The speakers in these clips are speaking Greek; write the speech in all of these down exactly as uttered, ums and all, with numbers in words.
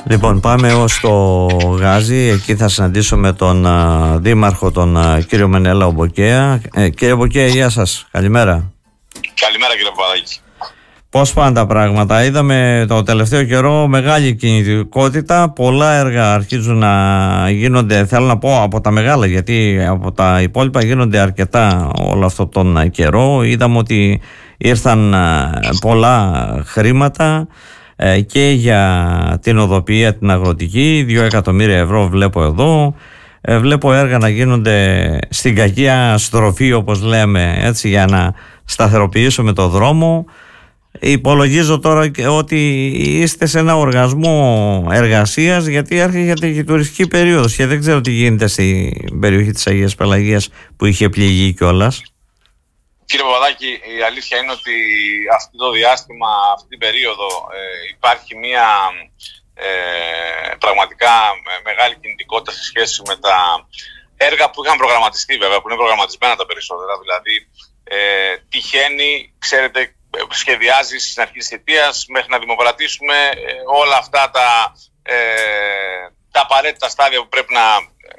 Λοιπόν, πάμε ως το Γάζι. Εκεί θα συναντήσουμε τον α, δήμαρχο, τον α, κύριο Μενέλαο Μποκέα. ε, Κύριε Μποκέα, γεια σας, καλημέρα. Καλημέρα κύριε Παπαδάκη. Πώς πάνε τα πράγματα? Είδαμε το τελευταίο καιρό μεγάλη κινητικότητα, πολλά έργα αρχίζουν να γίνονται, θέλω να πω από τα μεγάλα, γιατί από τα υπόλοιπα γίνονται αρκετά όλο αυτόν τον καιρό. Είδαμε ότι ήρθαν πολλά χρήματα και για την οδοποιία την αγροτική, δύο εκατομμύρια ευρώ βλέπω εδώ. Βλέπω έργα να γίνονται στην κακία στροφή, όπως λέμε, έτσι, για να σταθεροποιήσουμε το δρόμο. Υπολογίζω τώρα ότι είστε σε ένα οργασμό εργασίας, γιατί έρχεται και η τουριστική περίοδος και δεν ξέρω τι γίνεται στην περιοχή της Αγίας Πελαγίας που είχε πληγεί κιόλας. Κύριε Παπαδάκη, η αλήθεια είναι ότι αυτό το διάστημα, αυτή την περίοδο ε, υπάρχει μια ε, πραγματικά μεγάλη κινητικότητα σε σχέση με τα έργα που είχαν προγραμματιστεί, βέβαια, που είναι προγραμματισμένα τα περισσότερα. Δηλαδή ε, τυχαίνει, ξέρετε, σχεδιάζει στην αρχή της θητείας μέχρι να δημοκρατήσουμε ε, όλα αυτά τα, ε, τα απαραίτητα στάδια που πρέπει να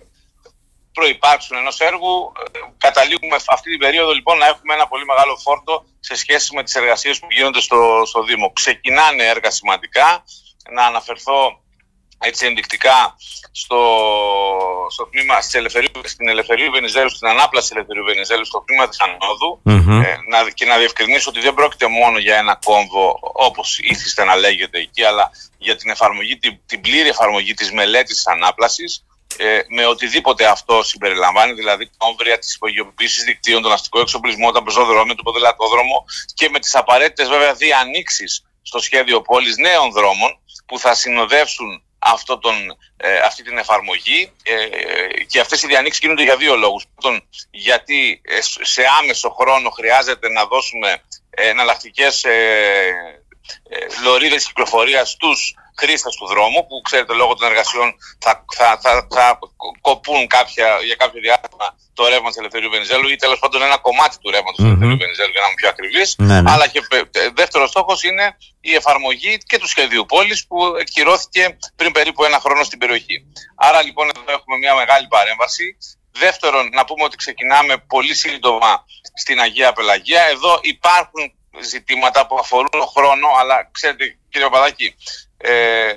προϋπάρξουν ενός έργου. Καταλήγουμε αυτή την περίοδο λοιπόν να έχουμε ένα πολύ μεγάλο φόρτο σε σχέση με τις εργασίες που γίνονται στο, στο Δήμο. Ξεκινάνε έργα σημαντικά. Να αναφερθώ έτσι ενδεικτικά στο, στο τμήμα στην Ελευθερίου Βενιζέλου, στην ανάπλαση Ελευθερίου Βενιζέλου, στο τμήμα της Ανόδου. Mm-hmm. ε, να, και να διευκρινίσω ότι δεν πρόκειται μόνο για ένα κόμβο όπως ήθιστε να λέγεται εκεί, αλλά για την, εφαρμογή, την, την πλήρη εφαρμογή της μελέτης της ανάπλασης. Ε, με οτιδήποτε αυτό συμπεριλαμβάνει, δηλαδή κόμβρια, τις υπογειοποίησεις δικτύων, τον αστικό εξοπλισμό, τα πεζόδρομια, τον ποδηλατόδρομο και με τις απαραίτητες βέβαια διανοίξεις στο σχέδιο πόλης νέων δρόμων που θα συνοδεύσουν αυτό τον, ε, αυτή την εφαρμογή ε, και αυτές οι διανοίξεις γίνονται για δύο λόγους. Πρώτον, γιατί σε άμεσο χρόνο χρειάζεται να δώσουμε εναλλακτικές ε, ε, λωρίδες κυκλοφορίας στους χρήστες του δρόμου, που ξέρετε λόγω των εργασιών θα, θα, θα, θα κοπούν κάποια, για κάποιο διάστημα το ρεύμα της Ελευθερίου Βενιζέλου ή τέλος πάντων ένα κομμάτι του ρεύματος mm-hmm. της Ελευθερίου Βενιζέλου, για να είμαι πιο ακριβής. Ναι, ναι. Αλλά και δεύτερος στόχος είναι η εφαρμογή και του σχεδίου πόλης που εκκυρώθηκε πριν περίπου ένα χρόνο στην περιοχή. Άρα λοιπόν εδώ έχουμε μια μεγάλη παρέμβαση. Δεύτερον, να πούμε ότι ξεκινάμε πολύ σύντομα στην Αγία Πελαγία. Εδώ υπάρχουν ζητήματα που αφορούν τον χρόνο, αλλά ξέρετε κύριε Παπαδάκη, Ε,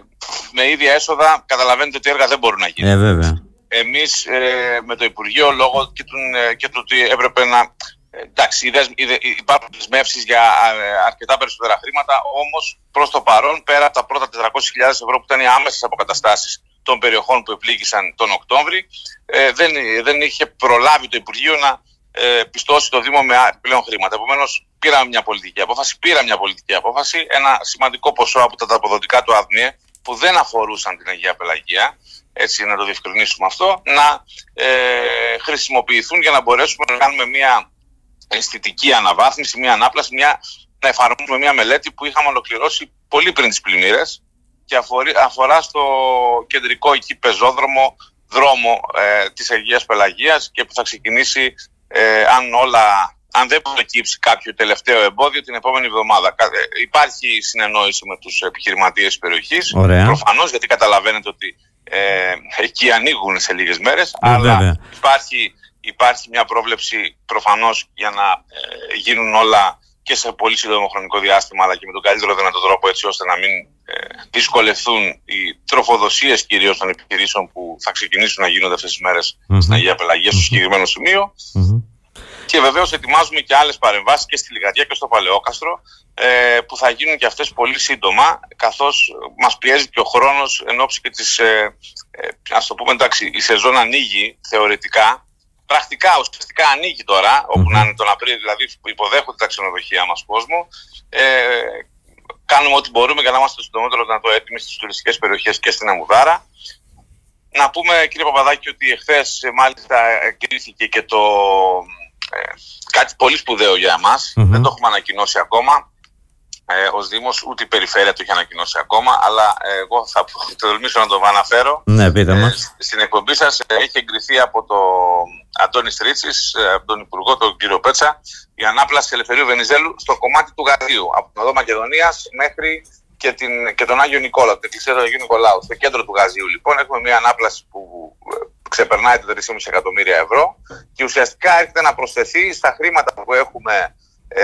με ίδια έσοδα καταλαβαίνετε ότι έργα δεν μπορούν να γίνουν. Ε, βέβαια. Εμείς ε, με το Υπουργείο, λόγω και, τον, ε, και του ότι έπρεπε να ε, εντάξει, υπάρχουν δεσμεύσεις για ε, αρκετά περισσότερα χρήματα, όμως προς το παρόν, πέρα από τα πρώτα τετρακόσιες χιλιάδες ευρώ που ήταν οι άμεσες αποκαταστάσεις των περιοχών που επλήγησαν τον Οκτώβρη, ε, δεν, δεν είχε προλάβει το Υπουργείο να ε, πιστώσει το Δήμο με πλέον χρήματα. Επομένως, πήραμε μια πολιτική απόφαση, πήρα μια πολιτική απόφαση, ένα σημαντικό ποσό από τα αποδοτικά του ΑΔΜΙΕ που δεν αφορούσαν την Αγία Πελαγία, έτσι να το διευκρινίσουμε αυτό, να ε, χρησιμοποιηθούν για να μπορέσουμε να κάνουμε μια αισθητική αναβάθμιση, μια ανάπλαση, μια, να εφαρμόσουμε μια μελέτη που είχαμε ολοκληρώσει πολύ πριν τις πλημμύρες και αφορεί, αφορά στο κεντρικό εκεί πεζόδρομο δρόμο ε, της Αγίας Πελαγίας και που θα ξεκινήσει ε, αν όλα... αν δεν προκύψει κάποιο τελευταίο εμπόδιο την επόμενη εβδομάδα. Υπάρχει συνεννόηση με τους επιχειρηματίες της περιοχής. Προφανώς, γιατί καταλαβαίνετε ότι ε, εκεί ανοίγουν σε λίγες μέρες. Ε, αλλά υπάρχει, υπάρχει μια πρόβλεψη προφανώς για να ε, γίνουν όλα και σε πολύ σύντομο χρονικό διάστημα, αλλά και με τον καλύτερο δυνατό τρόπο, έτσι ώστε να μην ε, δυσκολευτούν οι τροφοδοσίες κυρίως των επιχειρήσεων που θα ξεκινήσουν να γίνονται αυτές τις μέρες mm-hmm. στην Αγία Πελαγία, στο συγκεκριμένο σημείο. Mm-hmm. Και βεβαίως ετοιμάζουμε και άλλες παρεμβάσεις και στη Λιγαδιά και στο Παλαιόκαστρο ε, που θα γίνουν και αυτές πολύ σύντομα, καθώς μας πιέζει και ο χρόνος εν ώψη και της, ε, ε, ας το πούμε εντάξει, η σεζόν ανοίγει θεωρητικά, πρακτικά ουσιαστικά ανοίγει τώρα, mm-hmm. όπου να είναι τον Απρίλιο, δηλαδή υποδέχονται τα ξενοδοχεία μας κόσμο. Ε, κάνουμε ό,τι μπορούμε για να είμαστε το συντομότερο δυνατό έτοιμοι στις τουριστικές περιοχές και στην Αμμουδάρα. Να πούμε κύριε Παπαδάκη ότι εχθές μάλιστα εγκρίθηκε και το... Ε, κάτι πολύ σπουδαίο για εμάς, mm-hmm. δεν το έχουμε ανακοινώσει ακόμα ε, ως Δήμος, ούτε η Περιφέρεια το έχει ανακοινώσει ακόμα, αλλά ε, εγώ θα τολμήσω να το αναφέρω. Ναι, πείτε μας. Ε, στην εκπομπή σας ε, έχει εγκριθεί από τον Αντώνη Στρίτσης, ε, από τον Υπουργό, τον κύριο Πέτσα, η ανάπλαση Ελευθερίου Βενιζέλου στο κομμάτι του Γαδίου, από την Οδό Μακεδονίας μέχρι και, την, και τον Άγιο Νικόλαο, την εκκλησία του Αγίου Νικολάου. Στο κέντρο του Γαζίου, λοιπόν, έχουμε μια ανάπλαση που ξεπερνάει τα τρία κόμμα πέντε εκατομμύρια ευρώ και ουσιαστικά έρχεται να προσθεθεί στα χρήματα που έχουμε ε,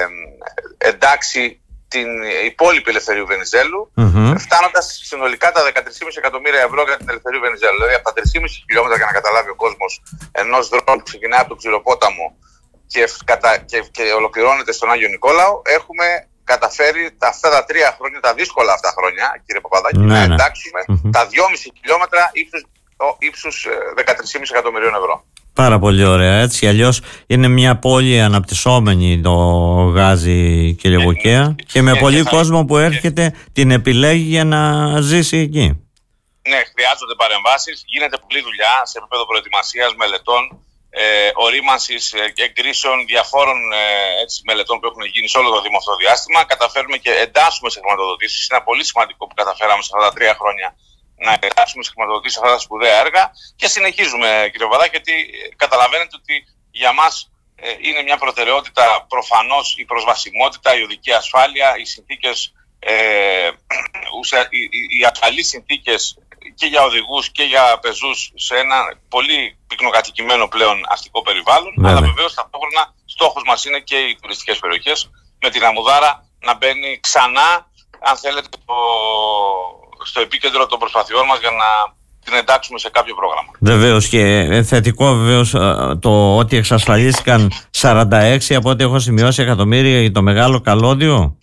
εντάξει την υπόλοιπη Ελευθερίου Βενιζέλου, mm-hmm. φτάνοντας συνολικά τα δεκατρία κόμμα πέντε εκατομμύρια ευρώ για την Ελευθερίου Βενιζέλου. Δηλαδή από τα τρία κόμμα πέντε χιλιόμετρα, για να καταλάβει ο κόσμος, ενός δρόμου που ξεκινάει από τον Ξηροπόταμο και, κατα, και, και ολοκληρώνεται στον Άγιο Νικόλαο, έχουμε καταφέρει αυτά τα τρία χρόνια, τα δύσκολα αυτά χρόνια, κύριε Παπαδάκη, ναι, να εντάξουμε mm-hmm. τα δυόμισι χιλιόμετρα ύψους, ύψους δεκατρία κόμμα πέντε εκατομμυρίων ευρώ. Πάρα πολύ ωραία. Έτσι, αλλιώς είναι μια πόλη αναπτυσσόμενη το Γάζι, κύριε ε, Βοκαία, ε, και με ε, πολύ ε, κόσμο ε, που έρχεται ε, την επιλέγει για να ζήσει εκεί. Ναι, χρειάζονται παρεμβάσεις, γίνεται πολλή δουλειά σε επίπεδο προετοιμασίας, μελετών, ε, ορίμανσης, εγκρίσεων διαφόρων ε, έτσι, μελετών που έχουν γίνει σε όλο το Δήμο αυτό το διάστημα. Καταφέρουμε και εντάσσουμε σε χρηματοδοτήσεις. Είναι πολύ σημαντικό που καταφέραμε σε αυτά τα τρία χρόνια να εντάξουμε σε χρηματοδοτήσεις αυτά τα σπουδαία έργα και συνεχίζουμε, κύριε Παπαδάκη, γιατί καταλαβαίνετε ότι για μας ε, είναι μια προτεραιότητα προφανώς η προσβασιμότητα, η οδική ασφάλεια, οι συνθήκες, ε, οι, οι, οι ασφαλείς συνθήκες και για οδηγούς και για πεζούς σε ένα πολύ πυκνοκατοικημένο πλέον αστικό περιβάλλον. Βέβαια. Αλλά βεβαίως ταυτόχρονα στόχος μας είναι και οι τουριστικές περιοχές, με την Αμμουδάρα να μπαίνει ξανά, αν θέλετε, το, στο επίκεντρο των προσπαθειών μας για να την εντάξουμε σε κάποιο πρόγραμμα. Βεβαίως, και θετικό βεβαίως το ότι εξασφαλίστηκαν σαράντα έξι από ό,τι έχω σημειώσει εκατομμύρια για το μεγάλο καλώδιο.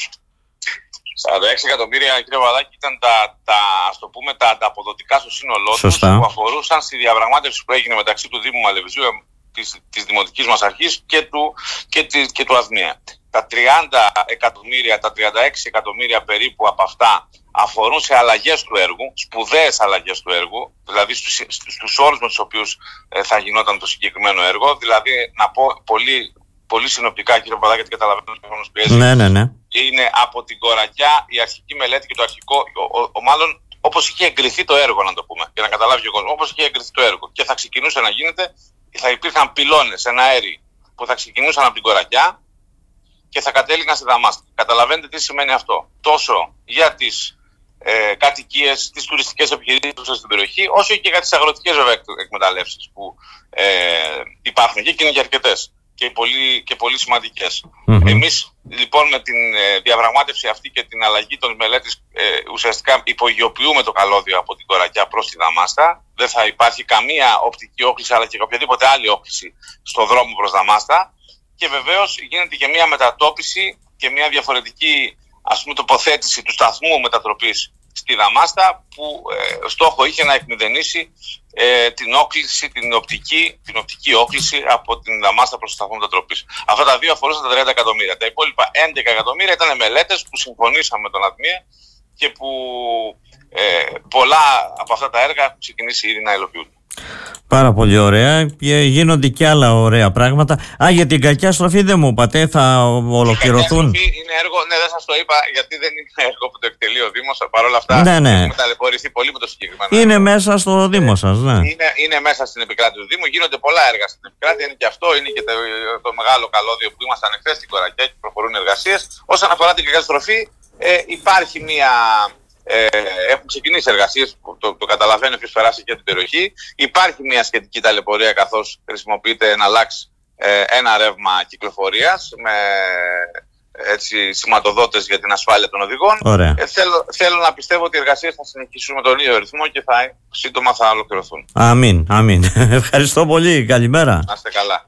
σαράντα έξι εκατομμύρια, κύριε Παπαδάκη, ήταν τα, τα, ας το πούμε, τα ανταποδοτικά στο σύνολό τους που αφορούσαν στη διαπραγμάτευση που έγινε μεταξύ του Δήμου Μαλεβιζίου, της, της Δημοτικής μας Αρχής και του, και, τη, και του ΑΔΜΙΕ. Τα τριάντα εκατομμύρια, τα τριάντα έξι εκατομμύρια περίπου από αυτά αφορούν σε αλλαγές του έργου, σπουδαίες αλλαγές του έργου, δηλαδή στους, στους όρους με τους οποίους ε, θα γινόταν το συγκεκριμένο έργο. Δηλαδή, να πω πολύ, πολύ συνοπτικά, κύριε Παπαδάκη, γιατί καταλαβαίνω ότι ο χρόνος πιέζει. Ναι, ναι, ναι. Είναι από την Κορακιά η αρχική μελέτη και το αρχικό, ο, ο, ο, μάλλον όπως είχε εγκριθεί το έργο, να το πούμε, για να καταλάβει ο κόσμος, όπως είχε εγκριθεί το έργο και θα ξεκινούσε να γίνεται, θα υπήρχαν πυλώνες, ένα αέρι που θα ξεκινούσαν από την Κορακιά και θα κατέληγαν στη Δαμάστα. Καταλαβαίνετε τι σημαίνει αυτό. Τόσο για τις ε, κατοικίες, τις τουριστικές επιχειρήσεις στην περιοχή, όσο και για τις αγροτικές βέβαια εκμεταλλεύσεις που ε, υπάρχουν και είναι και αρκετές και πολύ, και πολύ σημαντικές. Mm-hmm. Εμείς λοιπόν με την ε, διαπραγμάτευση αυτή και την αλλαγή των μελέτης ε, ουσιαστικά υπογειοποιούμε το καλώδιο από την Κορακιά προς τη Δαμάστα. Δεν θα υπάρχει καμία οπτική όχληση αλλά και οποιαδήποτε άλλη όχληση στο δρόμο προς Δαμάστα. Και βεβαίως γίνεται και μια μετατόπιση και μια διαφορετική, ας πούμε, τοποθέτηση του σταθμού μετατροπής στη Δαμάστα που ε, στόχο είχε να εκμηδενήσει ε, την όκληση, την οπτική, την οπτική όκληση από την Δαμάστα προς το σταθμό μετατροπής. Αυτά τα δύο αφορούσαν τα τριάντα εκατομμύρια. Τα υπόλοιπα έντεκα εκατομμύρια ήταν μελέτες που συμφωνήσαμε με τον ΑΔΜΙΕ και που ε, πολλά από αυτά τα έργα έχουν ξεκινήσει ήδη να υλοποιούνται. Πάρα πολύ ωραία. Γίνονται και άλλα ωραία πράγματα. Α, για την κακιά στροφή δεν μου είπατε, θα ολοκληρωθούν. Η κακιά στροφή είναι έργο, ναι, δεν σας το είπα, γιατί δεν είναι έργο που το εκτελεί ο Δήμος. Παρ' όλα αυτά, ναι, ναι. έχουμε ταλαιπωρηθεί πολύ με το συγκεκριμένο. Είναι έργο. Μέσα στο Δήμο σας, ναι. Είναι, είναι μέσα στην επικράτεια του Δήμου. Γίνονται πολλά έργα στην επικράτεια. Είναι και αυτό, είναι και το, το μεγάλο καλώδιο που ήμασταν εχθές στην Κορακιά και προχωρούν εργασίες. Όσον αφορά την κακιά στροφή, ε, υπάρχει μια. Ε, έχουν ξεκινήσει εργασίες που το, το καταλαβαίνει όποιος περάσει και την περιοχή. Υπάρχει μια σχετική ταλαιπωρία καθώς χρησιμοποιείται ένα λάξ, ε, ένα ρεύμα κυκλοφορίας με έτσι, σηματοδότες για την ασφάλεια των οδηγών. Ε, θέλω, θέλω να πιστεύω ότι οι εργασίες θα συνεχίσουν με τον ίδιο ρυθμό και θα, σύντομα θα ολοκληρωθούν. Αμήν, αμήν. Ευχαριστώ πολύ. Καλημέρα. Να είστε καλά.